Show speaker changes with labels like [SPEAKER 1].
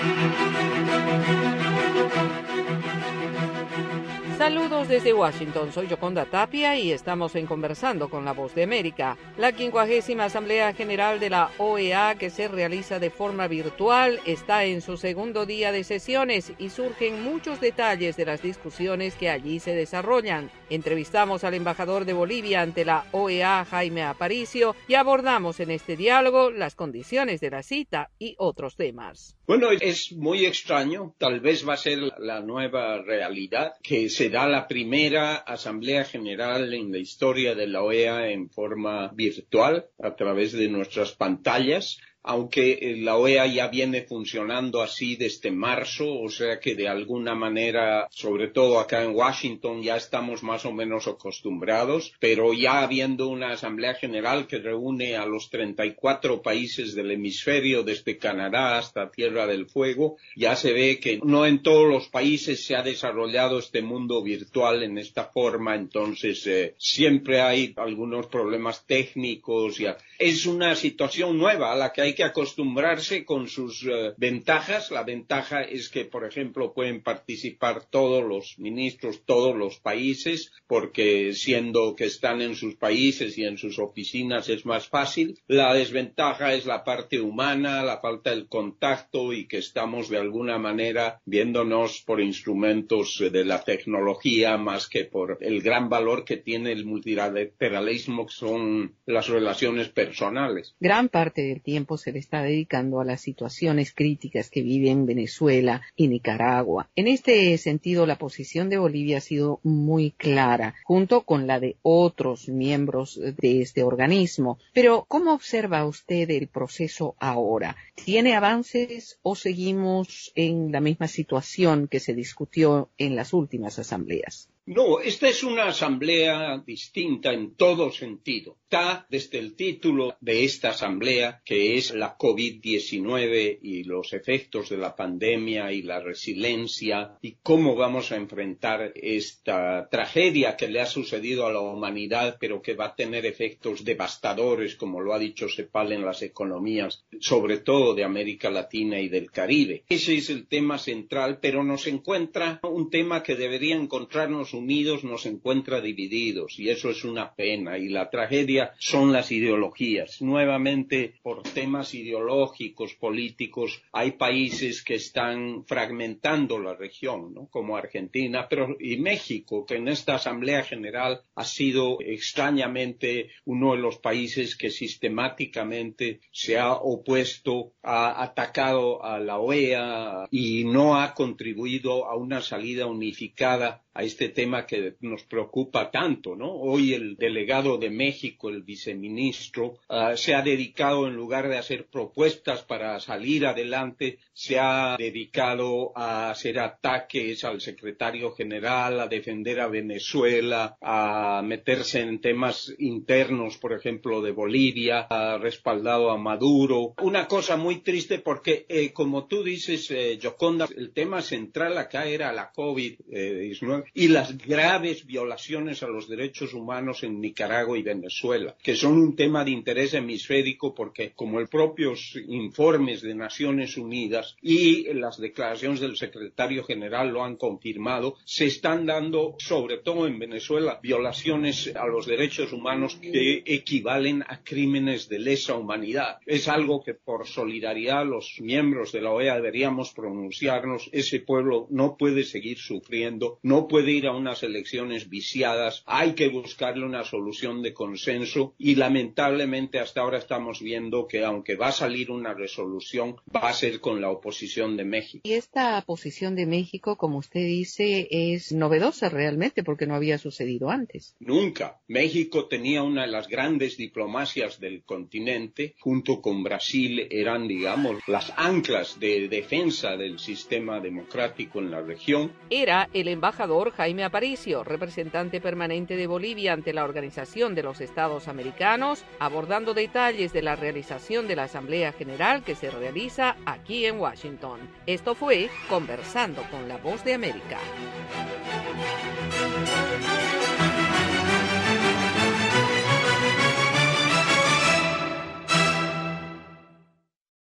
[SPEAKER 1] Saludos desde Washington, soy Yoconda Tapia y estamos en Conversando con la Voz de América. La 50ª Asamblea General de la OEA, que se realiza de forma virtual, está en su segundo día de sesiones y surgen muchos detalles de las discusiones que allí se desarrollan. Entrevistamos al embajador de Bolivia ante la OEA, Jaime Aparicio, y abordamos en este diálogo las condiciones de la cita y otros temas.
[SPEAKER 2] Bueno, es muy extraño, tal vez va a ser la nueva realidad, que será la primera Asamblea General en la historia de la OEA en forma virtual, a través de nuestras pantallas. Aunque la OEA ya viene funcionando así desde marzo, o sea que de alguna manera, sobre todo acá en Washington, ya estamos más o menos acostumbrados, pero ya habiendo una Asamblea General que reúne a los 34 países del hemisferio, desde Canadá hasta Tierra del Fuego, ya se ve que no en todos los países se ha desarrollado este mundo virtual en esta forma, entonces siempre hay algunos problemas técnicos. Es una situación nueva a la que hay que acostumbrarse con sus ventajas. La ventaja es que, por ejemplo, pueden participar todos los ministros, todos los países, porque siendo que están en sus países y en sus oficinas es más fácil. La desventaja es la parte humana, la falta del contacto y que estamos de alguna manera viéndonos por instrumentos de la tecnología más que por el gran valor que tiene el multilateralismo, que son las relaciones personales.
[SPEAKER 1] Gran parte del tiempo se le está dedicando a las situaciones críticas que viven Venezuela y Nicaragua. En este sentido, la posición de Bolivia ha sido muy clara, junto con la de otros miembros de este organismo. Pero, ¿cómo observa usted el proceso ahora? ¿Tiene avances o seguimos en la misma situación que se discutió en las últimas asambleas?
[SPEAKER 2] No, esta es una asamblea distinta en todo sentido. Está desde el título de esta asamblea, que es la COVID-19 y los efectos de la pandemia y la resiliencia y cómo vamos a enfrentar esta tragedia que le ha sucedido a la humanidad, pero que va a tener efectos devastadores, como lo ha dicho CEPAL, en las economías, sobre todo de América Latina y del Caribe. Ese es el tema central, pero nos encuentra un tema que debería encontrarnos unidos, nos encuentra divididos, y eso es una pena. Y la tragedia son las ideologías. Nuevamente, por temas ideológicos, políticos, hay países que están fragmentando la región, ¿no? Como Argentina y México, que en esta Asamblea General ha sido extrañamente uno de los países que sistemáticamente se ha opuesto, ha atacado a la OEA y no ha contribuido a una salida unificada a este tema que nos preocupa tanto, ¿no? Hoy el delegado de México, el viceministro, se ha dedicado, en lugar de hacer propuestas para salir adelante, se ha dedicado a hacer ataques al secretario general, a defender a Venezuela, a meterse en temas internos, por ejemplo, de Bolivia, ha respaldado a Maduro. Una cosa muy triste porque, como tú dices, Yoconda, el tema central acá era la COVID-19 y las graves violaciones a los derechos humanos en Nicaragua y Venezuela, que son un tema de interés hemisférico porque, como los propios informes de Naciones Unidas y las declaraciones del secretario general lo han confirmado, se están dando, sobre todo en Venezuela, violaciones a los derechos humanos que equivalen a crímenes de lesa humanidad. Es algo que por solidaridad los miembros de la OEA deberíamos pronunciarnos. Ese pueblo no puede seguir sufriendo, no puede ir a unas elecciones viciadas, hay que buscarle una solución de consenso y lamentablemente hasta ahora estamos viendo que aunque va a salir una resolución, va a ser con la oposición de México.
[SPEAKER 1] Y esta posición de México, como usted dice, es novedosa realmente porque no había sucedido antes.
[SPEAKER 2] Nunca. México tenía una de las grandes diplomacias del continente, junto con Brasil eran, digamos, las anclas de defensa del sistema democrático en la región.
[SPEAKER 1] Era el embajador Jaime Aparicio, representante permanente de Bolivia ante la Organización de los Estados Americanos, abordando detalles de la realización de la Asamblea General que se realiza aquí en Washington. Esto fue Conversando con la Voz de América.